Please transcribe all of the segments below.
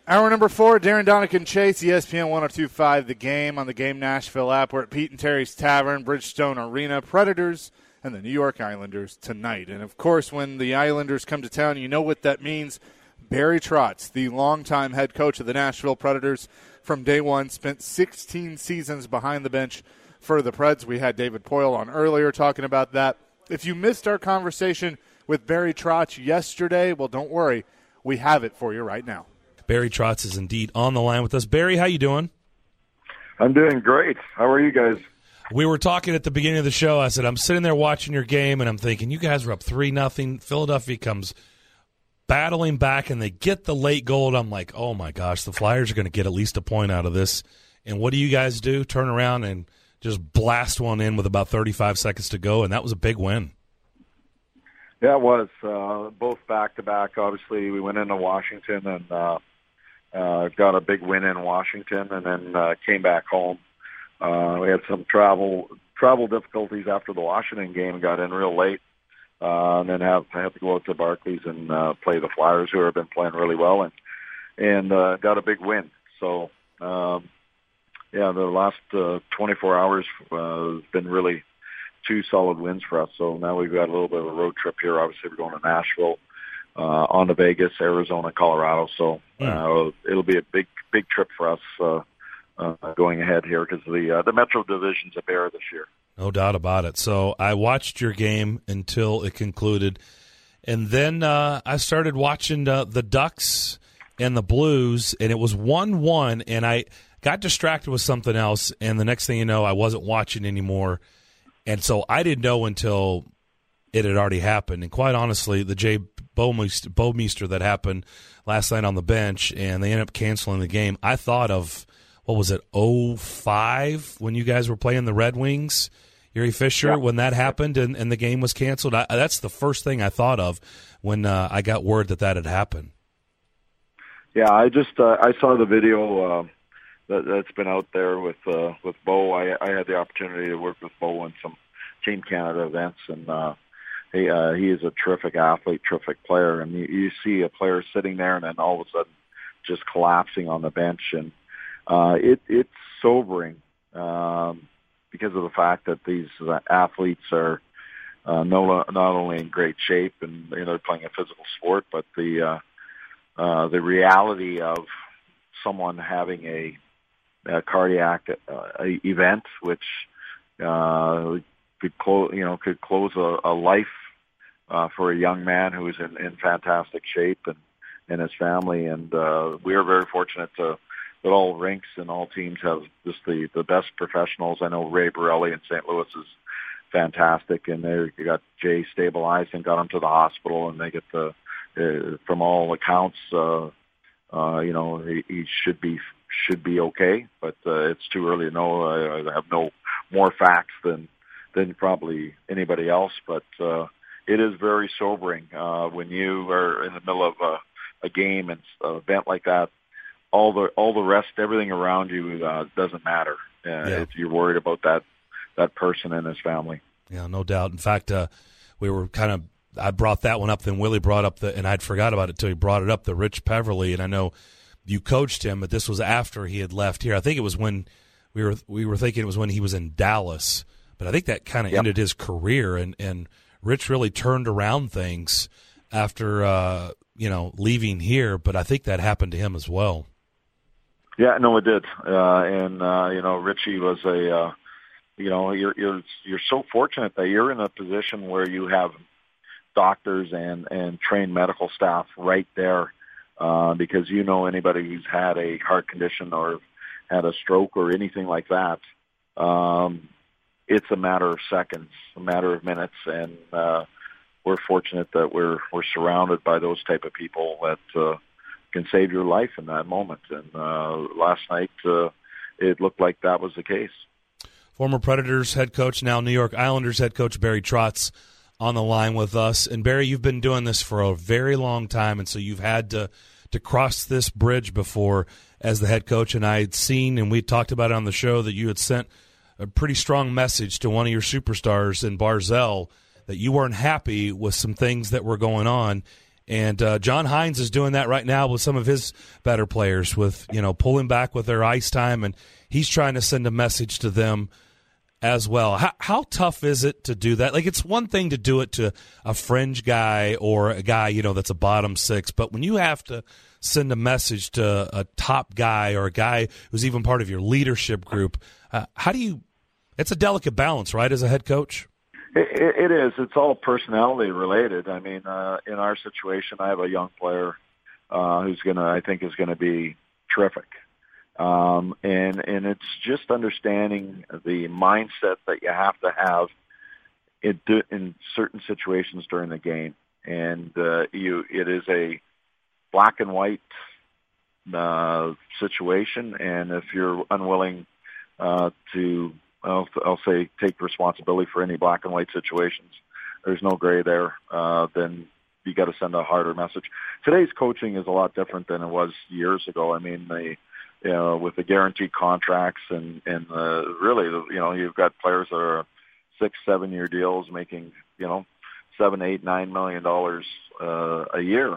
Hour number 4, Darren Donican Chase, ESPN 102.5, The Game on the Game Nashville app. We're at Pete and Terry's Tavern, Bridgestone Arena, Predators and the New York Islanders tonight. And, of course, when the Islanders come to town, you know what that means. Barry Trotz, the longtime head coach of the Nashville Predators from day one, spent 16 seasons behind the bench for the Preds. We had David Poyle on earlier talking about that. If you missed our conversation with Barry Trotz yesterday, well, don't worry. We have it for you right now. Barry Trotz is indeed on the line with us. Barry, how you doing? I'm doing great. How are you guys? We were talking at the beginning of the show. I said, I'm sitting there watching your game, and I'm thinking, you guys were up 3-0. Philadelphia comes battling back, and they get the late goal. And I'm like, oh, my gosh, the Flyers are going to get at least a point out of this. And what do you guys do? Turn around and just blast one in with about 35 seconds to go, and that was a big win. Yeah, it was. Both back-to-back. Obviously, we went into Washington and got a big win in Washington, and then came back home. We had some travel difficulties after the Washington game and got in real late. And then I had to go out to Barclays and play the Flyers, who have been playing really well, and got a big win. So, the last 24 hours has been really two solid wins for us. So now we've got a little bit of a road trip here. Obviously, we're going to Nashville, on to Vegas, Arizona, Colorado. So it'll be a big trip for us going ahead here, because the Metro Division's a bear this year. No doubt about it. So I watched your game until it concluded, and then I started watching the Ducks and the Blues, and it was 1-1, and I got distracted with something else, and the next thing you know, I wasn't watching anymore. And so I didn't know until it had already happened. And quite honestly, the Jay Bouwmeester that happened last night on the bench, and they ended up canceling the game. I thought of, what was it, 2005 when you guys were playing the Red Wings, Erie Fisher, when that happened and the game was canceled? That's the first thing I thought of when I got word that had happened. Yeah, I saw the video that's been out there with Bo. I had the opportunity to work with Bo in some Team Canada events, and he is a terrific athlete, terrific player. And you see a player sitting there and then all of a sudden just collapsing on the bench, and it's sobering because of the fact that these athletes are not only in great shape and they're playing a physical sport, but the reality of someone having a cardiac event, which could close a life for a young man who is in fantastic shape and his family. And we are very fortunate that all rinks and all teams have just the best professionals. I know Ray Borelli in St. Louis is fantastic, and they got Jay stabilized and got him to the hospital, and they get from all accounts, he should be okay, but it's too early to know. I have no more facts than probably anybody else, but it is very sobering when you are in the middle of a game and an event like that. All the rest, everything around you doesn't matter if you're worried about that person and his family. Yeah, no doubt. In fact, we were I brought that one up, then Willie brought up and I'd forgot about it till he brought it up, the Rich Peverly, and I know you coached him, but this was after he had left here. I think it was when we were thinking it was when he was in Dallas, but I think that kind of ended his career, and Rich really turned around things after leaving here, but I think that happened to him as well. Yeah, no, it did. Richie was you're so fortunate that you're in a position where you have doctors and trained medical staff right there, because anybody who's had a heart condition or had a stroke or anything like that, it's a matter of seconds, a matter of minutes, and we're fortunate that we're surrounded by those type of people that can save your life in that moment. And last night, it looked like that was the case. Former Predators head coach, now New York Islanders head coach Barry Trotz on the line with us. And Barry, you've been doing this for a very long time, and so you've had to cross this bridge before as the head coach. And I had seen, and we talked about it on the show, that you had sent a pretty strong message to one of your superstars in Barzell that you weren't happy with some things that were going on. And John Hines is doing that right now with some of his better players, with pulling back with their ice time, and he's trying to send a message to them as well. How tough is it to do that? Like, it's one thing to do it to a fringe guy or a guy that's a bottom six, but when you have to send a message to a top guy or a guy who's even part of your leadership group, how do you? It's a delicate balance, right, as a head coach? It is. It's all personality related. I mean, in our situation, I have a young player who's I think is going to be terrific. And it's just understanding the mindset that you have to have in certain situations during the game. And it is a black and white situation. And if you're unwilling to, I'll say, take responsibility for any black and white situations, there's no gray there, then you got to send a harder message. Today's coaching is a lot different than it was years ago. I mean, with the guaranteed contracts and really, you've got players that are 6-7 year deals making, $7, $8, $9 million a year.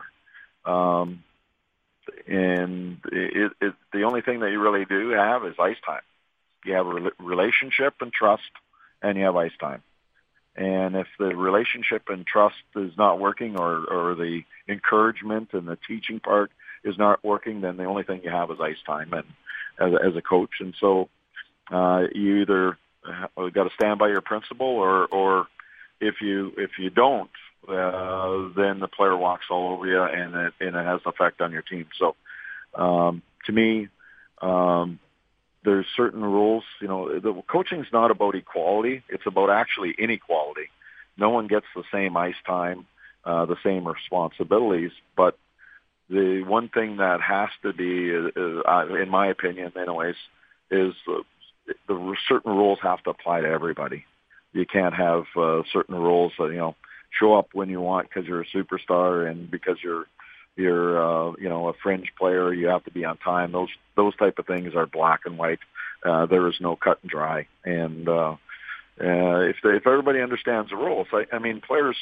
And the only thing that you really do have is ice time. You have a relationship and trust, and you have ice time. And if the relationship and trust is not working, or the encouragement and the teaching part is not working, then the only thing you have is ice time, and as a coach. And so you either got to stand by your principle, or if you don't, then the player walks all over you, and it has an effect on your team. So to me, there's certain rules. The coaching's not about equality; it's about actually inequality. No one gets the same ice time, the same responsibilities, but the one thing that has to be, in my opinion anyways, is the certain rules have to apply to everybody. You can't have certain rules that, show up when you want because you're a superstar, and because you're a fringe player, you have to be on time. Those type of things are black and white. There is no cut and dry. And if everybody understands the rules, I mean, players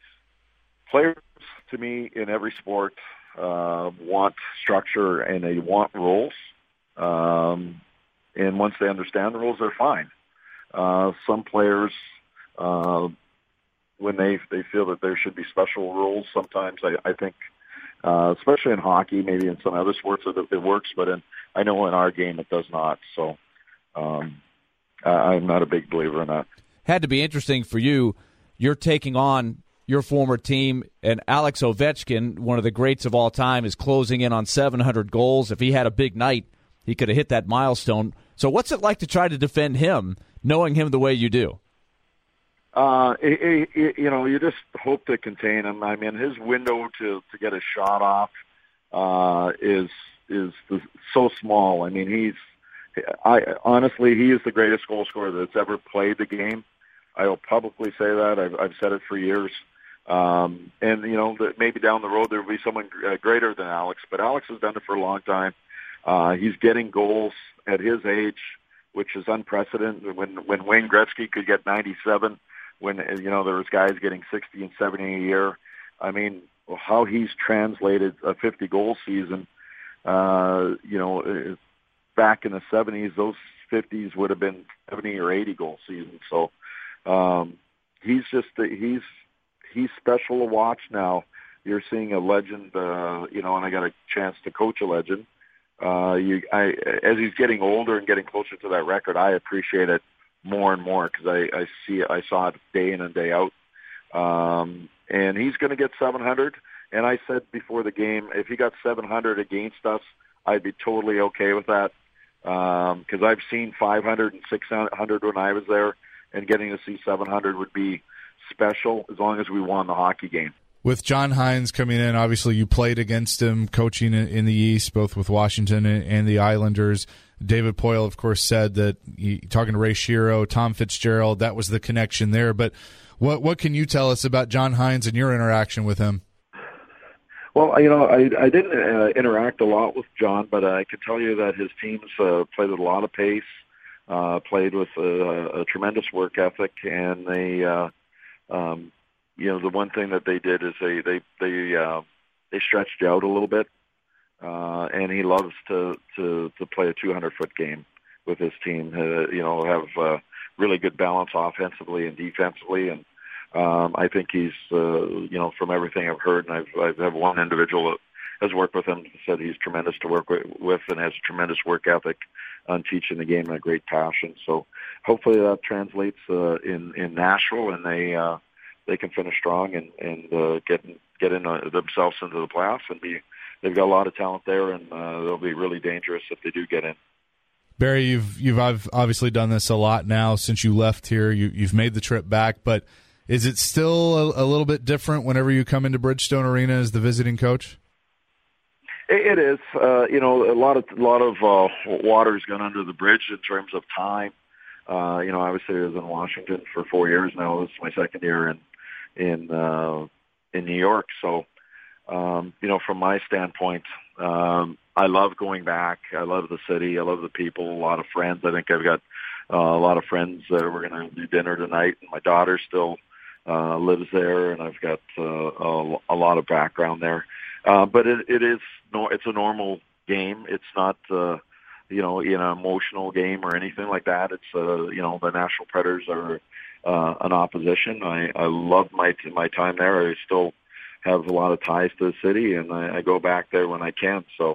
to me in every sport want structure, and they want rules. And once they understand the rules, they're fine. Some players, when they feel that there should be special rules, sometimes I think, especially in hockey, maybe in some other sports it works, but I know in our game it does not. So I'm not a big believer in that. Had to be interesting for you. You're taking on your former team, and Alex Ovechkin, one of the greats of all time, is closing in on 700 goals. If he had a big night, he could have hit that milestone. So what's it like to try to defend him, knowing him the way you do? You just hope to contain him. I mean, his window to get a shot off is so small. I mean, honestly, he is the greatest goal scorer that's ever played the game. I will publicly say that. I've said it for years. And that maybe down the road there will be someone greater than Alex, but Alex has done it for a long time. He's getting goals at his age, which is unprecedented. When Wayne Gretzky could get 97, when there was guys getting 60 and 70 a year. I mean, how he's translated a 50-goal season. Back in the 70s, those 50s would have been 70 or 80-goal seasons. So he's special to watch now. You're seeing a legend, and I got a chance to coach a legend. As he's getting older and getting closer to that record, I appreciate it more and more, because I saw it day in and day out. And he's going to get 700. And I said before the game, if he got 700 against us, I'd be totally okay with that. Because I've seen 500 and 600 when I was there, and getting to see 700 would be special as long as we won the hockey game. With John Hines coming in, obviously you played against him coaching in the East, both with Washington and the Islanders. David Poile, of course, said that talking to Ray Shero, Tom Fitzgerald, that was the connection there. But what can you tell us about John Hines and your interaction with him? Well, I didn't interact a lot with John, but I can tell you that his teams played with a lot of pace, played with a tremendous work ethic, and they, the one thing that they did is they they stretched you out a little bit, and he loves to play a 200-foot game with his team. Have really good balance offensively and defensively, and I think he's from everything I've heard, and I've had one individual that has worked with him said he's tremendous to work with and has a tremendous work ethic on teaching the game and a great passion. So hopefully that translates in Nashville, and they can finish strong and get in themselves into the playoffs, and they've got a lot of talent there, and they'll be really dangerous if they do get in. Barry, you've obviously done this a lot now since you left here. You've made the trip back, but is it still a little bit different whenever you come into Bridgestone Arena as the visiting coach? It is. A lot of water's gone under the bridge in terms of time. Obviously I was in Washington for 4 years now. This is my second year in New York. So, from my standpoint, I love going back. I love the city. I love the people. A lot of friends. I think I've got a lot of friends that we're going to do dinner tonight. And my daughter still lives there, and I've got a lot of background there. But it's a normal game. It's not an emotional game or anything like that. It's the Nashville Predators are an opposition. I love my time there. I still have a lot of ties to the city, and I go back there when I can. So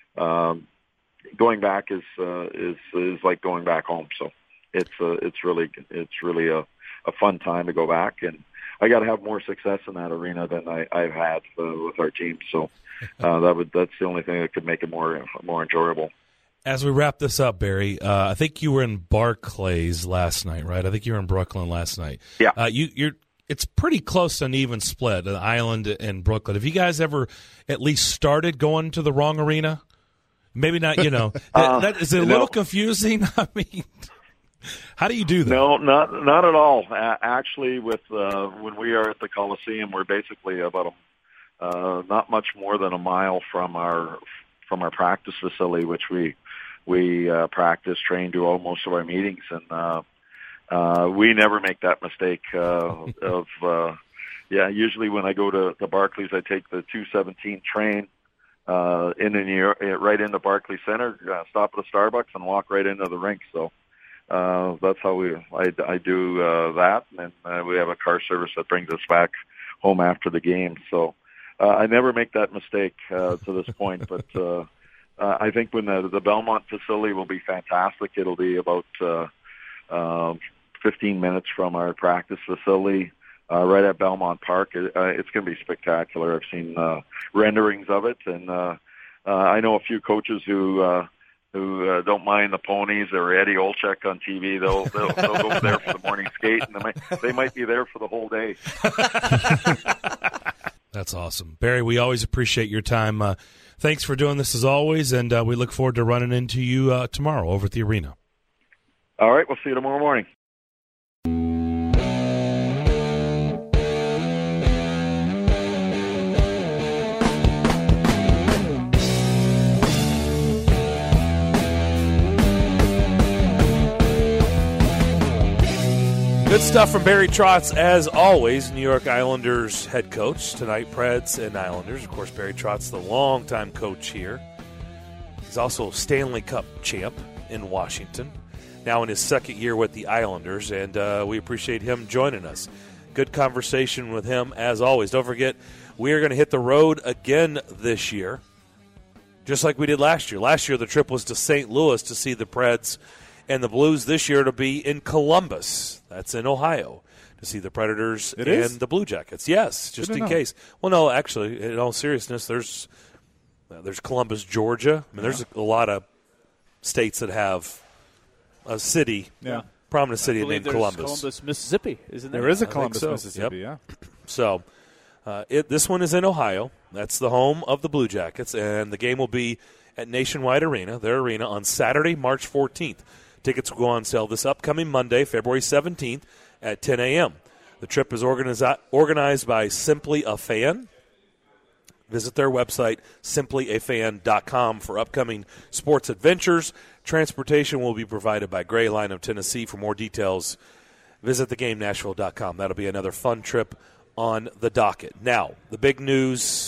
going back is like going back home. So it's really a fun time to go back, and I got to have more success in that arena than I've had with our team. So that's the only thing that could make it more enjoyable. As we wrap this up, Barry, I think you were in Barclays last night, right? I think you were in Brooklyn last night. Yeah. It's pretty close to an even split, the Island and Brooklyn. Have you guys ever at least started going to the wrong arena? Maybe not, that is it a little confusing? I mean, how do you do that? No, not at all. Actually, with when we are at the Coliseum, we're basically about not much more than a mile from our practice facility, which we practice, train, do all most of our meetings, and we never make that mistake usually when I go to Barclays, I take the 217 train into New York, right into Barclays Center, stop at a Starbucks, and walk right into the rink. So that's how I do that, and we have a car service that brings us back home after the game. So I never make that mistake to this point, but I think when the Belmont facility will be fantastic. It'll be about 15 minutes from our practice facility, right at Belmont Park. It's going to be spectacular. I've seen renderings of it, and I know a few coaches who don't mind the ponies or Eddie Olczyk on TV. They'll go there for the morning skate, and they might be there for the whole day. That's awesome. Barry, we always appreciate your time. Thanks for doing this as always, and we look forward to running into you tomorrow over at the arena. All right, we'll see you tomorrow morning. Good stuff from Barry Trotz, as always, New York Islanders head coach. Tonight, Preds and Islanders. Of course, Barry Trotz, the longtime coach here. He's also Stanley Cup champ in Washington, now in his second year with the Islanders, and we appreciate him joining us. Good conversation with him, as always. Don't forget, we are going to hit the road again this year, just like we did last year. Last year, the trip was to St. Louis to see the Preds and the Blues. This year to be in Columbus. That's in Ohio, to see the Predators and the Blue Jackets. Yes, just in case. Well, no, actually, in all seriousness, there's Columbus, Georgia. I mean, there's a lot of states that have a city, prominent city named Columbus. Columbus, Mississippi, isn't there? There is a Columbus, Mississippi, yep. So this one is in Ohio. That's the home of the Blue Jackets, and the game will be at Nationwide Arena, their arena, on Saturday, March 14th. Tickets will go on sale this upcoming Monday, February 17th at 10 a.m. The trip is organized by Simply a Fan. Visit their website, simplyafan.com, for upcoming sports adventures. Transportation will be provided by Gray Line of Tennessee. For more details, visit thegamenashville.com. That'll be another fun trip on the docket. Now, the big news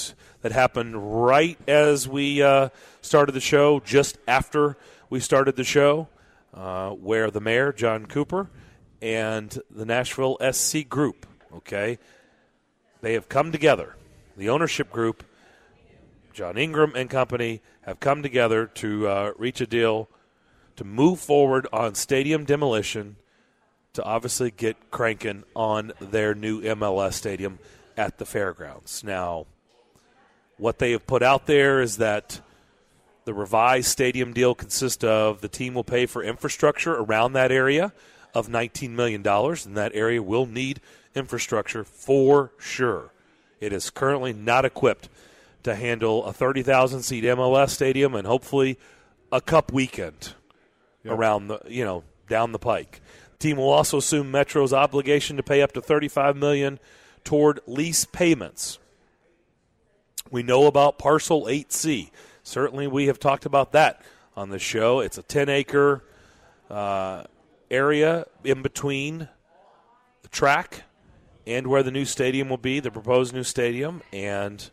It happened right as we started the show, just after we started the show, where the mayor, John Cooper, and the Nashville SC Group, okay, they have come together. The ownership group, John Ingram and company, have come together to reach a deal to move forward on stadium demolition to obviously get cranking on their new MLS stadium at the fairgrounds. Now, what they have put out there is that the revised stadium deal consists of the team will pay for infrastructure around that area of $19 million, and that area will need infrastructure for sure. It is currently not equipped to handle a 30,000-seat MLS stadium and hopefully a cup weekend around the, down the pike. The team will also assume Metro's obligation to pay up to $35 million toward lease payments. We know about Parcel 8C. Certainly we have talked about that on the show. It's a 10-acre area in between the track and where the new stadium will be, the proposed new stadium, and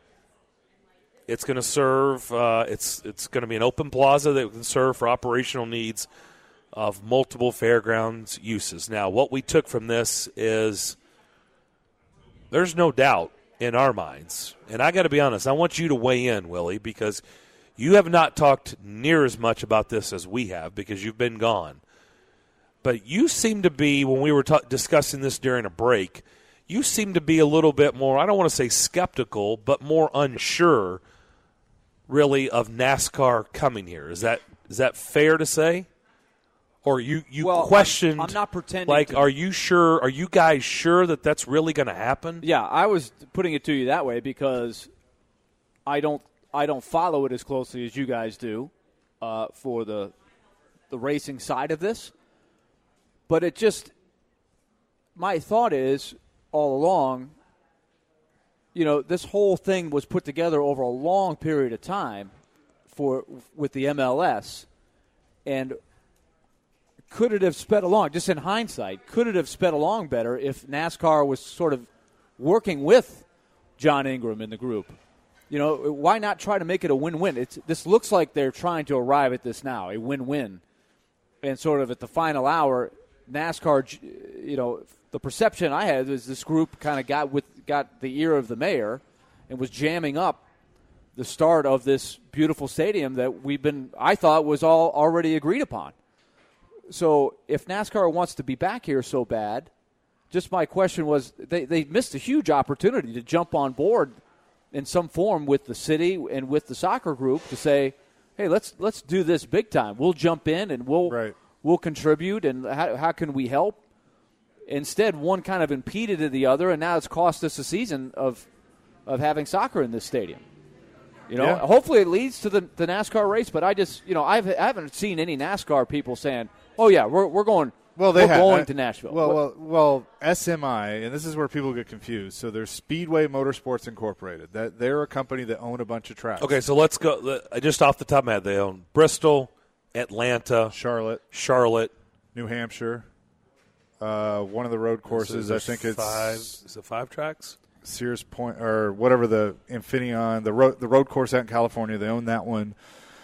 it's going to serve it's going to be an open plaza that can serve for operational needs of multiple fairgrounds uses. Now, what we took from this is there's no doubt in our minds, and I got to be honest, I want you to weigh in, Willie, because you have not talked near as much about this as we have because you've been gone. But you seem to be, when we were discussing this during a break, you seem to be a little bit more, I don't want to say skeptical, but more unsure, really, of NASCAR coming here. Is that fair to say? Or you questioned, I'm not pretending. Like, are you sure? Are you guys sure that that's really going to happen? Yeah, I was putting it to you that way because I don't follow it as closely as you guys do for the racing side of this. But it just, my thought is all along, this whole thing was put together over a long period of time with the MLS, and could it have sped along, just in hindsight, could it have sped along better if NASCAR was sort of working with John Ingram in the group? Why not try to make it a win-win? This looks like they're trying to arrive at this now, a win-win. And sort of at the final hour, NASCAR, the perception I had is this group kind of got the ear of the mayor and was jamming up the start of this beautiful stadium that I thought was all already agreed upon. So if NASCAR wants to be back here so bad, just my question was they missed a huge opportunity to jump on board in some form with the city and with the soccer group to say, hey, let's do this big time. We'll jump in and we'll contribute, and how can we help? Instead, one kind of impeded to the other, and now it's cost us a season of having soccer in this stadium. Hopefully it leads to the NASCAR race, but I just, I haven't seen any NASCAR people saying, "Oh yeah, we're going." Well, going to Nashville. Well, SMI, and this is where people get confused. So there's Speedway Motorsports Incorporated. That they're a company that own a bunch of tracks. Okay, so let's go. Just off the top of my head, they own Bristol, Atlanta, Charlotte, New Hampshire. One of the road courses, I think it's 5. Is it 5 tracks? Sears Point or whatever, the Infineon, the road course out in California. They own that one.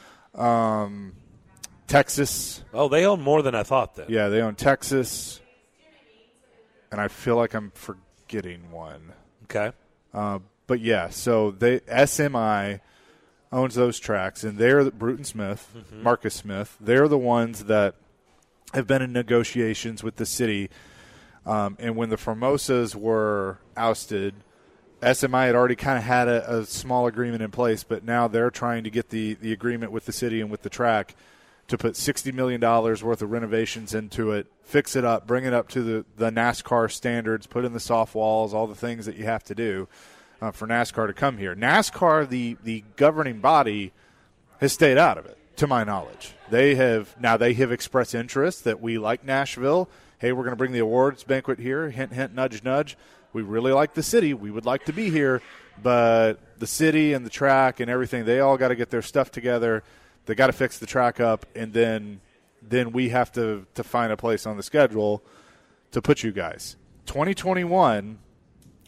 Texas. Oh, they own more than I thought then. Yeah, they own Texas. And I feel like I'm forgetting one. Okay. But yeah, so SMI owns those tracks, and they're Bruton Smith, Marcus Smith. They're the ones that have been in negotiations with the city. And when the Formosas were ousted, SMI had already kind of had a small agreement in place, but now they're trying to get the agreement with the city and with the track to put $60 million worth of renovations into it, fix it up, bring it up to the NASCAR standards, put in the soft walls, all the things that you have to do for NASCAR to come here. NASCAR, the governing body, has stayed out of it, to my knowledge. They have expressed interest that we like Nashville. Hey, we're going to bring the awards banquet here. Hint, hint, nudge, nudge. We really like the city. We would like to be here. But the city and the track and everything, they all got to get their stuff together. They got to fix the track up, and then we have to find a place on the schedule to put you guys. 2021,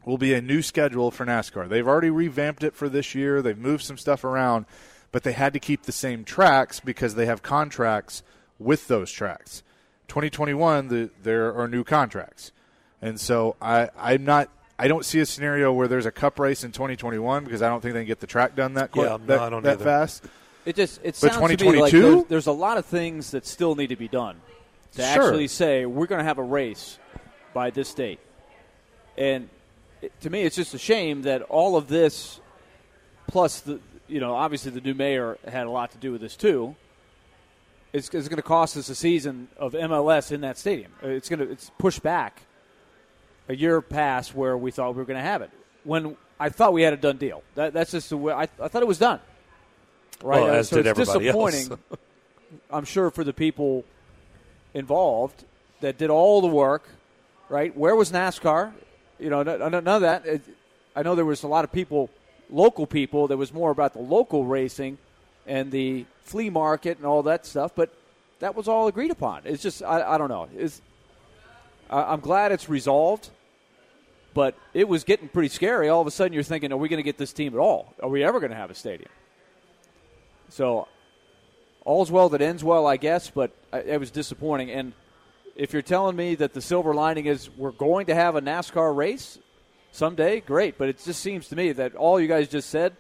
will be a new schedule for NASCAR. They've already revamped it for this year. They've moved some stuff around, but they had to keep the same tracks because they have contracts with those tracks. 2021, there are new contracts. And so I don't see a scenario where there's a cup race in 2021 because I don't think they can get the track done that quick, I don't that either. fast. It sounds to 2022? me like there's a lot of things that still need to be done to Sure. actually say we're going to have a race by this date. And to me, it's just a shame that all of this, plus obviously the new mayor had a lot to do with this too. It's going to cost us a season of MLS in that stadium. It's pushed back a year past where we thought we were going to have it. When I thought we had a done deal. That's just the way I thought it was done. Right, well, as so did it's everybody disappointing. else. I'm sure for the people involved that did all the work. Right, where was NASCAR? None of that. I know there was a lot of people, local people, that was more about the local racing and the flea market and all that stuff, but that was all agreed upon. It's just, I don't know. I'm glad it's resolved, but it was getting pretty scary. All of a sudden you're thinking, are we going to get this team at all? Are we ever going to have a stadium? So all's well that ends well, I guess, but it was disappointing. And if you're telling me that the silver lining is we're going to have a NASCAR race someday, great. But it just seems to me that all you guys just said,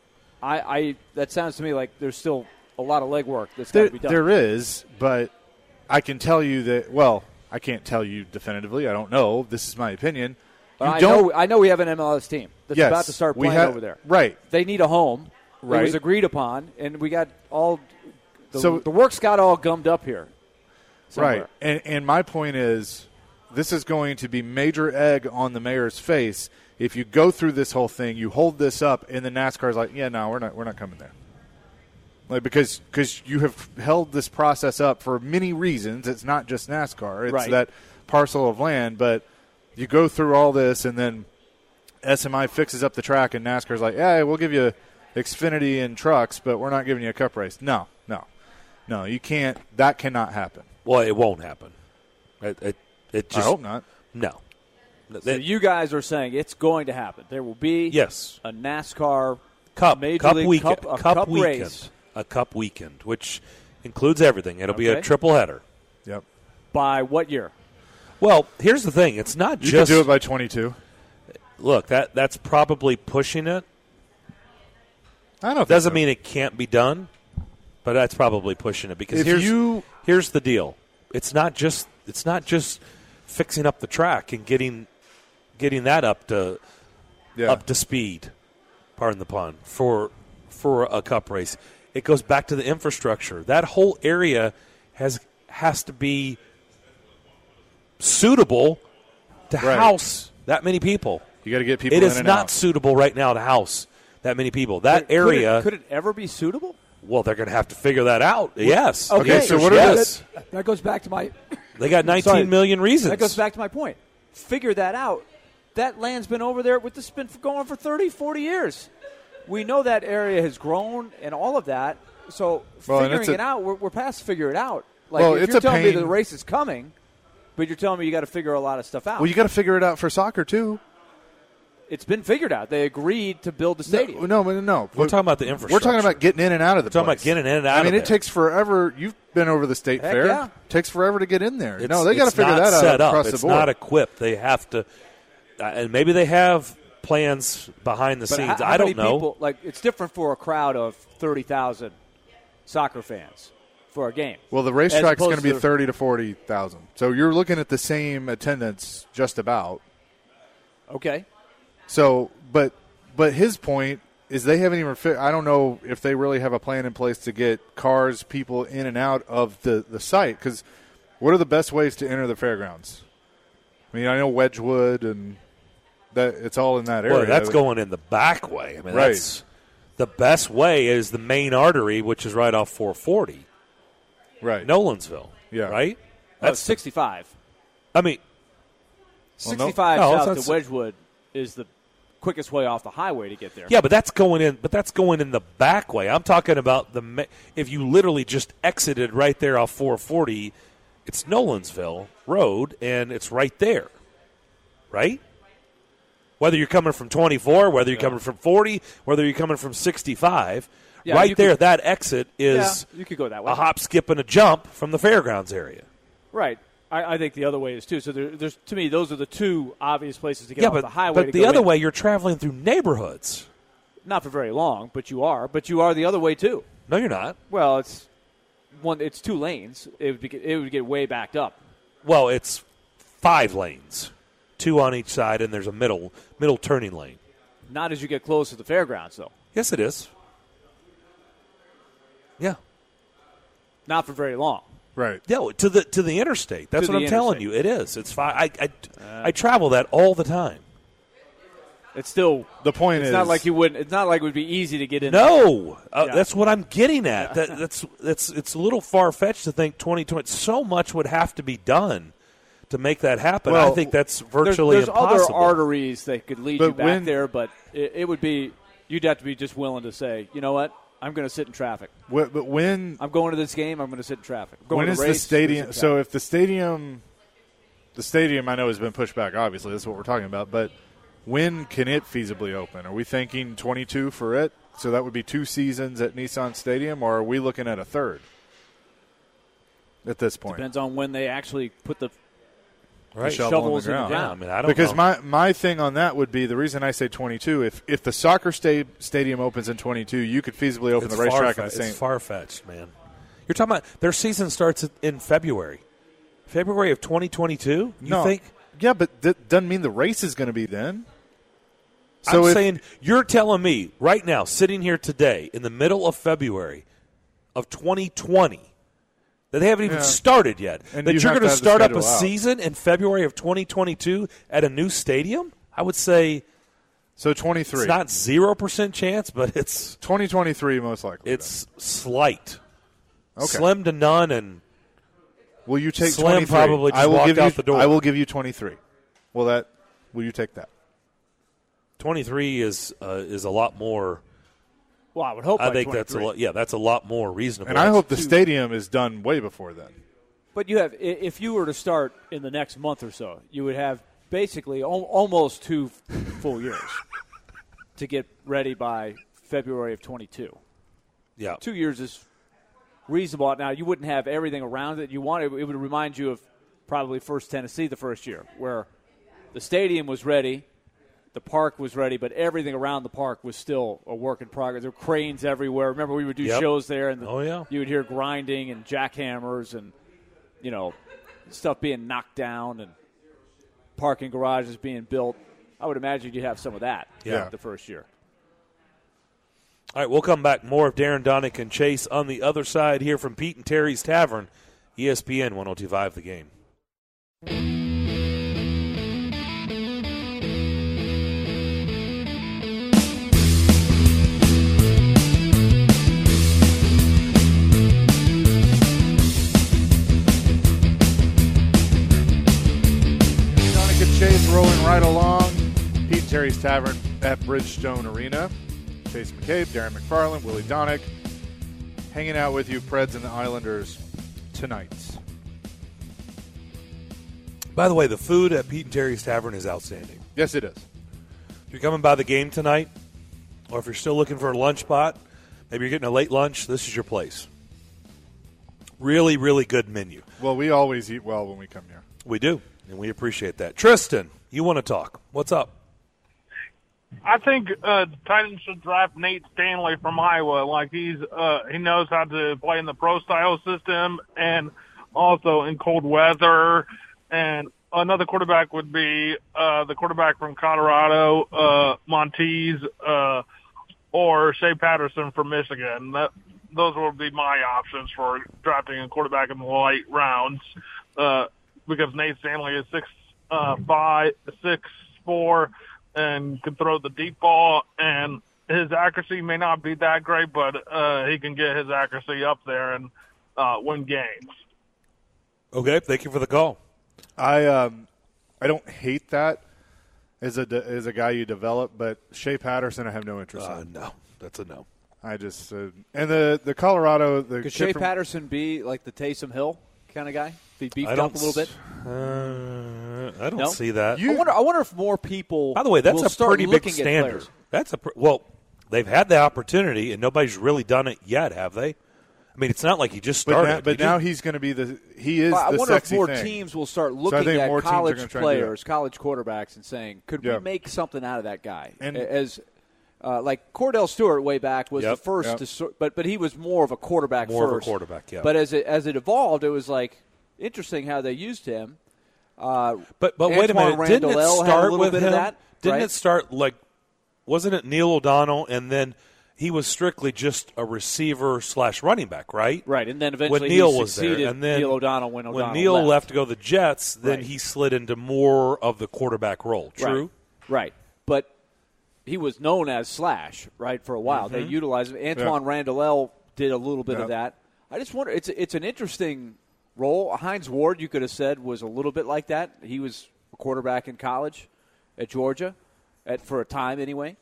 that sounds to me like there's still a lot of legwork that's got to be done. There is, but I can tell you that, well, I can't tell you definitively. I don't know. This is my opinion. I know we have an MLS team that's about to start playing over there. Right. They need a home. Right. It was agreed upon, and we got all the work's got all gummed up here. Somewhere. Right. And my point is, this is going to be major egg on the mayor's face. If you go through this whole thing, you hold this up, and the NASCAR's like, yeah, no, we're not coming there. Like, because you have held this process up for many reasons. It's not just NASCAR. It's right. that parcel of land. But you go through all this, and then SMI fixes up the track, and NASCAR's like, yeah, we'll give you Xfinity and trucks, but we're not giving you a cup race. No, you can't. That cannot happen. Well, it won't happen. It just, I hope not. No. So you guys are saying it's going to happen. There will be a NASCAR Major League weekend, Cup weekend, race. A Cup weekend, which includes everything. It'll be a triple header. Yep. By what year? Well, here's the thing. It's not You just can do it by 22. Look, that's probably pushing it. I don't. Doesn't mean it can't be done, but that's probably pushing it because here's the deal. It's not just fixing up the track and getting that up to speed. Pardon the pun for a cup race. It goes back to the infrastructure. That whole area has to be suitable to house that many people. You got to get people. It in is and not out. suitable right now to house that many people. That area could it ever be suitable? Well, they're going to have to figure that out. Yes. Okay, so what are that goes back to my. They got 19 million reasons. That goes back to my point. Figure that out. That land's been over there with this been going for 30, 40 years. We know that area has grown and all of that. So figuring it out, we're past figure it out. Like if you're telling me the race is coming, but you're telling me you got to figure a lot of stuff out. Well, you got to figure it out for soccer too. It's been figured out. They agreed to build the stadium. No. We're talking about the infrastructure. We're talking about getting in and out of the place. We're talking about getting in and out of it takes forever. You've been over the state fair. Yeah. It takes forever to get in there. They got to figure that out across the board. It's not equipped. They have to, and maybe they have plans behind the scenes. I don't know. People, it's different for a crowd of 30,000 soccer fans for a game. Well, the racetrack's going to be 30 to 40,000. So you're looking at the same attendance just about. Okay. So, but his point is they haven't even I don't know if they really have a plan in place to get cars, people in and out of the site. Because what are the best ways to enter the fairgrounds? I mean, I know Wedgwood and that it's all in that area. Well, that's going in the back way. I mean, that's the best way is the main artery, which is right off 440. Right. Nolensville. Yeah. Right? That's 65. I mean, 65 south to Wedgwood is the quickest way off the highway to get there. Yeah, but that's going in the back way. I'm talking about if you literally just exited right there off 440, it's Nolensville Road, and it's right there. Right? Whether you're coming from 24, whether you're coming from 40, whether you're coming from 65, right there, that exit is you could go that way. A hop, skip, and a jump from the fairgrounds area. Right. I think the other way is too. So there's to me, those are the two obvious places to get off but, the highway. But the other way, you're traveling through neighborhoods. Not for very long, but you are. But you are the other way too. No, you're not. Well, it's 2 lanes. It would get way backed up. Well, it's 5 lanes, 2 on each side, and there's a middle turning lane. Not as you get close to the fairgrounds, though. Yes, it is. Yeah. Not for very long. Right. Yeah, to the interstate. That's what I'm telling you. It is. It's 5. I travel that all the time. It's still the point. It's not like you wouldn't. It's not like it would be easy to get in. No, that's what I'm getting at. Yeah. It's a little far fetched to think 2020. So much would have to be done to make that happen. Well, I think that's virtually impossible. There's other arteries that could lead you back there, but it would be. You'd have to be just willing to say, you know what, I'm going to sit in traffic. But when I'm going to this game, I'm going to sit in traffic. When is the stadium? So if the stadium, I know has been pushed back. Obviously, that's what we're talking about, but. When can it feasibly open? Are we thinking 22 for it? So that would be 2 seasons at Nissan Stadium, or are we looking at a third at this point? Depends on when they actually put the shovels in the ground. Yeah, I mean, I don't because know. my thing on that would be the reason I say 22. If the soccer stadium opens in 22, you could feasibly open the racetrack at the same. It's far-fetched, man. You're talking about their season starts in February of 2022. You think? Yeah, but that doesn't mean the race is going to be then. So I'm saying you're telling me right now, sitting here today in the middle of February of 2020, that they haven't even started yet, and that you're going to start up a season in February of 2022 at a new stadium? I would say so 23. It's not 0% chance, but it's 2023 most likely. It's slight. Okay. Slim to none, and will you take Slim 23? Probably just walked out the door. I will give you 23. Will you take that? 23 is a lot more. Well, I would hope. I think that's a lot more reasonable. And I hope the stadium is done way before then. But you have, if you were to start in the next month or so, you would have basically almost 2 full years to get ready by February of 22. Yeah, 2 years is reasonable. Now, you wouldn't have everything around it you want. It would remind you of probably First Tennessee the first year, where the stadium was ready, the park was ready, but everything around the park was still a work in progress. There were cranes everywhere. Remember, we would do shows there, and you would hear grinding and jackhammers and, stuff being knocked down and parking garages being built. I would imagine you'd have some of that the first year. All right, we'll come back. More of Darren Donick and Chase on the other side here from Pete and Terry's Tavern, ESPN 102.5 The Game. Donick and Chase rolling right along. Pete and Terry's Tavern at Bridgestone Arena. Chase McCabe, Darren McFarland, Willie Donick, hanging out with you, Preds and the Islanders, tonight. By the way, the food at Pete and Terry's Tavern is outstanding. Yes, it is. If you're coming by the game tonight, or if you're still looking for a lunch spot, maybe you're getting a late lunch, this is your place. Really, really good menu. Well, we always eat well when we come here. We do, and we appreciate that. Tristan, you want to talk. What's up? I think Titans should draft Nate Stanley from Iowa. Like he knows how to play in the pro style system and also in cold weather. And another quarterback would be the quarterback from Colorado, Montez, or Shea Patterson from Michigan. Those would be my options for drafting a quarterback in the late rounds because Nate Stanley is 6'5", 6'4", and can throw the deep ball, and his accuracy may not be that great, but he can get his accuracy up there and win games. Okay, thank you for the call. I don't hate that as a guy you develop, but Shea Patterson I have no interest in. No, that's a no. I just and the Colorado could Shea Patterson be like the Taysom Hill kind of guy? Be beefed up a little bit. I don't No? see that. I wonder if more people. By the way, that's will a start pretty big looking at standard. players. That's well, they've had the opportunity, and nobody's really done it yet, have they? I mean, it's not like he just started. But now he's going to be he is I the wonder if sexy more thing. teams will start So I looking think at more teams are college gonna try and do players, college quarterbacks, and saying, could we make something out of that guy? And- like Cordell Stewart way back was Yep. the first to but he was more of a quarterback More of a first. quarterback, yeah. But as it evolved, it was like interesting how they used him. But wait a minute, didn't it Randall had a start little with bit him? of that, Didn't right? it start like, wasn't it Neil O'Donnell, and then he was strictly just a receiver / running back, right? Right, and then eventually when Neil he was there, succeeded and then Neil O'Donnell when O'Donnell Neil left to go to the Jets, then Right. he slid into more of the quarterback role. True, right. But he was known as Slash, right, for a while. They utilized him. Antoine Randall did a little bit of that. I just wonder, it's an interesting role. Hines Ward, you could have said, was a little bit like that. He was a quarterback in college at Georgia, for a time anyway.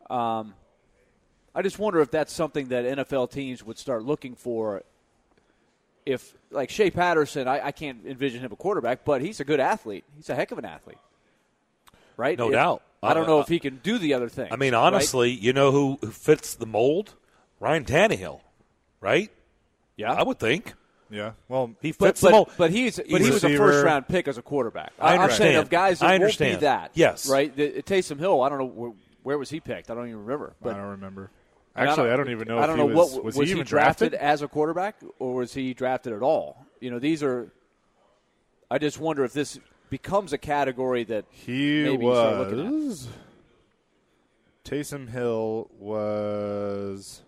I just wonder if that's something that NFL teams would start looking for. If, like Shea Patterson, I can't envision him a quarterback, but he's a good athlete. He's a heck of an athlete. Right? No doubt. I don't know if he can do the other thing. I mean, honestly, you know who fits the mold? Ryan Tannehill, right? Yeah. I would think. Yeah. Well, He fits the mold. But he was a receiver. first-round pick as a quarterback. I I'm saying understand. of guys that I won't understand. be that. Yes. Right? Taysom Hill, I don't know where was he picked. I don't even remember. But I don't remember. Actually, I don't even know. I don't if know he was he even drafted as a quarterback or was he drafted at all? You know, these are. I just wonder if this becomes a category that He maybe you start looking at. was. Taysom Hill was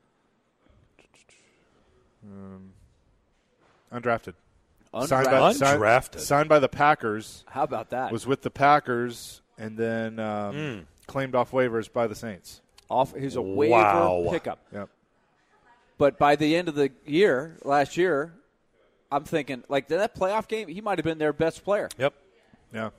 undrafted. Undrafted. Signed by the Packers. How about that? Was with the Packers and then claimed off waivers by the Saints. He's a waiver pickup. Yep. But by the end of the year, last year, I'm thinking, like, that playoff game, he might have been their best player. Yep. Yeah.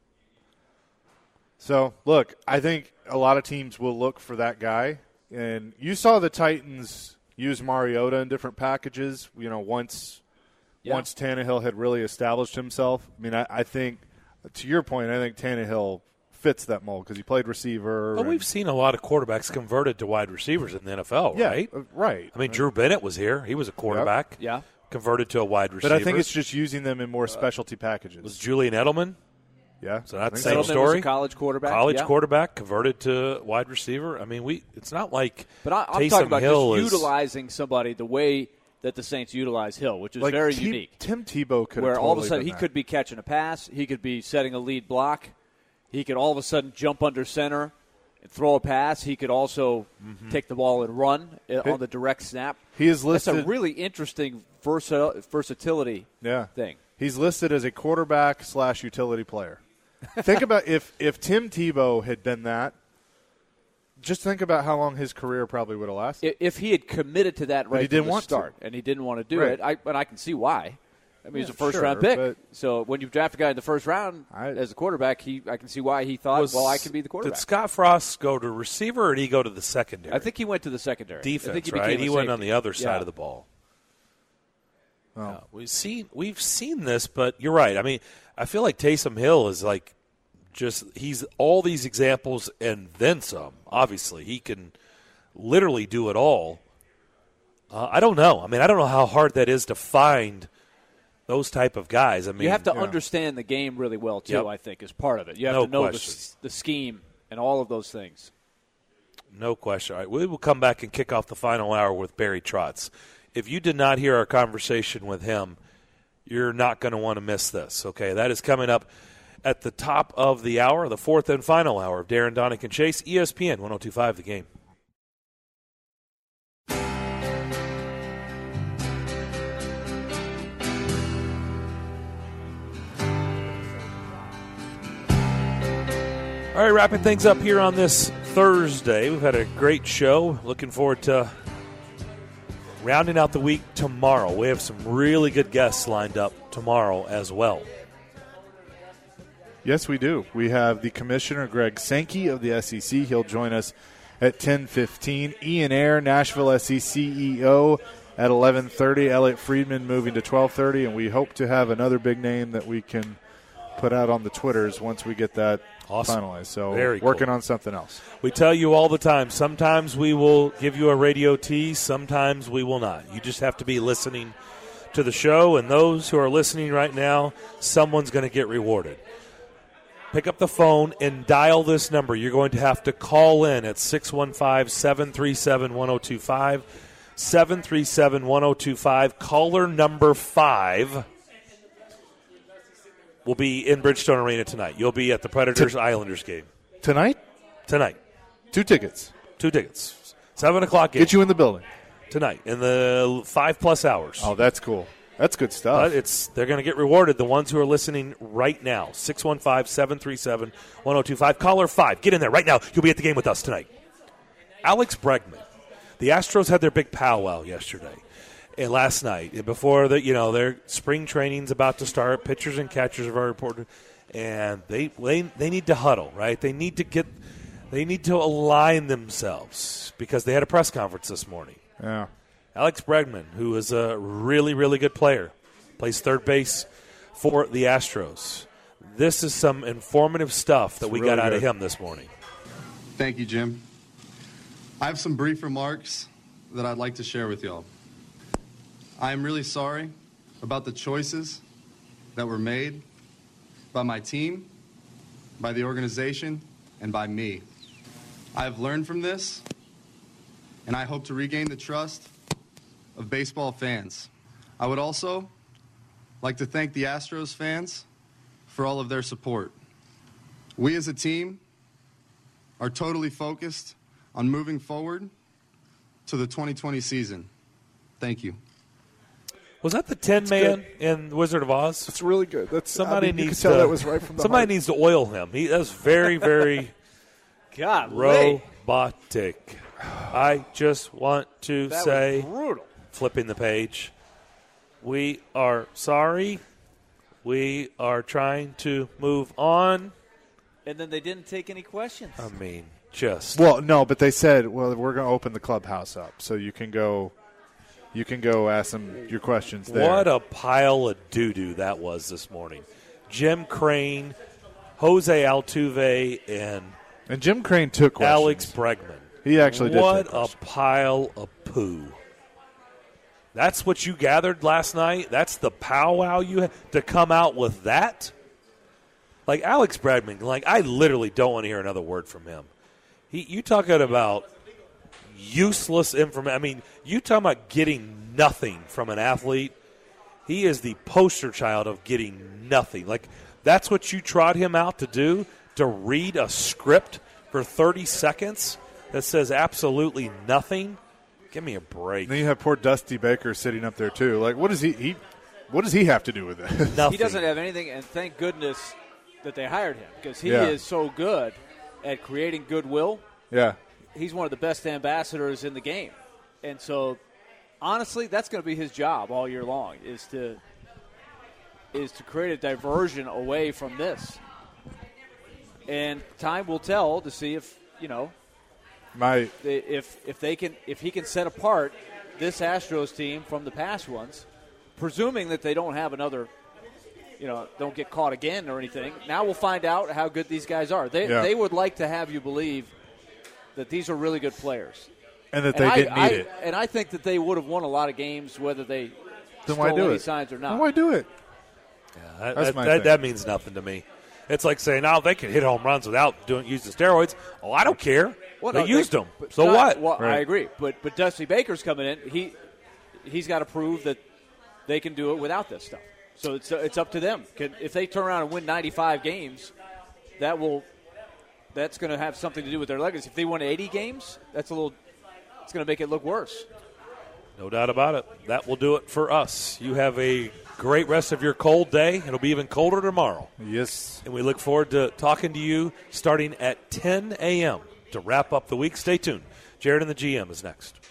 So, look, I think a lot of teams will look for that guy. And you saw the Titans use Mariota in different packages, you know, once Tannehill had really established himself. I mean, I think, to your point, I think Tannehill fits that mold because he played receiver. But we've seen a lot of quarterbacks converted to wide receivers in the NFL, right? Right. I mean, Drew Bennett was here. He was a quarterback. Yeah. Converted to a wide receiver. But I think it's just using them in more specialty packages. Was Julian Edelman? Yeah. So that's the I same think Edelman story. was a college quarterback. College yeah. quarterback converted to wide receiver. I mean, it's not like But I'm Taysom talking about Hill just is, utilizing somebody the way that the Saints utilize Hill, which is Like very Tim- unique. Tim Tebow could Where have all of a totally sudden been he that. could be catching a pass, he could be setting a lead block, he could all of a sudden jump under center and throw a pass. He could also take the ball and run on the direct snap. He is listed. That's a really interesting versatility thing. He's listed as a quarterback / utility player. Think about if Tim Tebow had been that. Just think about how long his career probably would have lasted. If he had committed to that right he didn't from the want to. start, and he didn't want to do Right. it, I can see why. I mean, he's a first-round sure, pick. but- So when you draft a guy in the first round as a quarterback, I can see why he thought, I can be the quarterback. Did Scott Frost go to receiver or did he go to the secondary? I think he went to the secondary. I defense, think he right? became a He went on safety. the other side Yeah. of the ball. We've seen this, but you're right. I mean, I feel like Taysom Hill is like he's all these examples and then some. Obviously, he can literally do it all. I don't know. I mean, I don't know how hard that is to find those type of guys. I mean, You have to understand the game really well, too, Yep. I think, is part of it. You have No to know question. the scheme and all of those things. No question. All right, we will come back and kick off the final hour with Barry Trotz. If you did not hear our conversation with him, you're not going to want to miss this, okay? That is coming up at the top of the hour, the fourth and final hour of Darren, Donick, and Chase, ESPN 102.5 The Game. All right, wrapping things up here on this Thursday. We've had a great show. Looking forward to rounding out the week tomorrow. We have some really good guests lined up tomorrow as well. Yes, we do. We have the Commissioner, Greg Sankey of the SEC. He'll join us at 10:15. Ian Ayre, Nashville SEC CEO, at 11:30. Elliot Friedman moving to 12:30. And we hope to have another big name that we can put out on the Twitters once we get that Awesome. finalized. So Very working cool. on something else. We tell you all the time, sometimes we will give you a radio tease, sometimes we will not. You just have to be listening to the show, and those who are listening right now, someone's going to get rewarded. Pick up the phone and dial this number. You're going to have to call in at 615-737-1025, 737-1025. Caller number 5 will be in Bridgestone Arena tonight. You'll be at the Predators-Islanders game. Tonight? Tonight. 2 tickets. 2 tickets. 7 o'clock game. Get you in the building. Tonight in the 5+ hours. Oh, that's cool. That's good stuff. But they're going to get rewarded, the ones who are listening right now. 615-737-1025. Caller 5. Get in there right now. You'll be at the game with us tonight. Alex Bregman. The Astros had their big powwow yesterday and last night. And before their spring training's about to start, pitchers and catchers have already reported, and they need to huddle, right? They need to align themselves because they had a press conference this morning. Yeah. Alex Bregman, who is a really, really good player, plays third base for the Astros. This is some informative stuff that we got out of him this morning. Thank you, Jim. I have some brief remarks that I'd like to share with y'all. I am really sorry about the choices that were made by my team, by the organization, and by me. I have learned from this, and I hope to regain the trust of baseball fans. I would also like to thank the Astros fans for all of their support. We as a team are totally focused on moving forward to the 2020 season. Thank you. Was that the Tin Man in Wizard of Oz? It's really good. Somebody you needs can tell to. that was right from the somebody heart. needs to oil him. That's very, very robotic. I just want to say, flipping the page, we are sorry. We are trying to move on. And then they didn't take any questions. I mean, just. Well, no, but they said, well, we're going to open the clubhouse up so you can go ask them your questions there. What a pile of doo-doo that was this morning. Jim Crane, Jose Altuve, and Jim Crane took questions. Alex Bregman. He actually did. What a pile of poo. That's what you gathered last night? That's the powwow you had to come out with that? Like Alex Bregman, I literally don't want to hear another word from him. You talking about useless information. I mean, you talking about getting nothing from an athlete. He is the poster child of getting nothing. That's what you trot him out to do, to read a script for 30 seconds that says absolutely nothing. Give me a break. And then you have poor Dusty Baker sitting up there too. What does he have to do with it? Nothing. He doesn't have anything, and thank goodness that they hired him because he is so good at creating goodwill. Yeah. He's one of the best ambassadors in the game. And so, honestly, that's going to be his job all year long is to create a diversion away from this. And time will tell to see if, if he can set apart this Astros team from the past ones, presuming that they don't have another, don't get caught again or anything. Now we'll find out how good these guys are. They would like to have you believe that these are really good players. And that they didn't need it. And I think that they would have won a lot of games whether they then why do any it? signs or not. Then why do it? Yeah, that means nothing to me. It's like saying, they can hit home runs without using steroids. Oh, I don't care. Well, they used them. So what? Well, right. I agree. But Dusty Baker's coming in. He's got to prove that they can do it without this stuff. So it's up to them. If they turn around and win 95 games, that's going to have something to do with their legacy. If they win 80 games, it's going to make it look worse. No doubt about it. That will do it for us. You have a great rest of your cold day. It'll be even colder tomorrow. Yes. And we look forward to talking to you starting at 10 a.m. to wrap up the week. Stay tuned. Jared and the GM is next.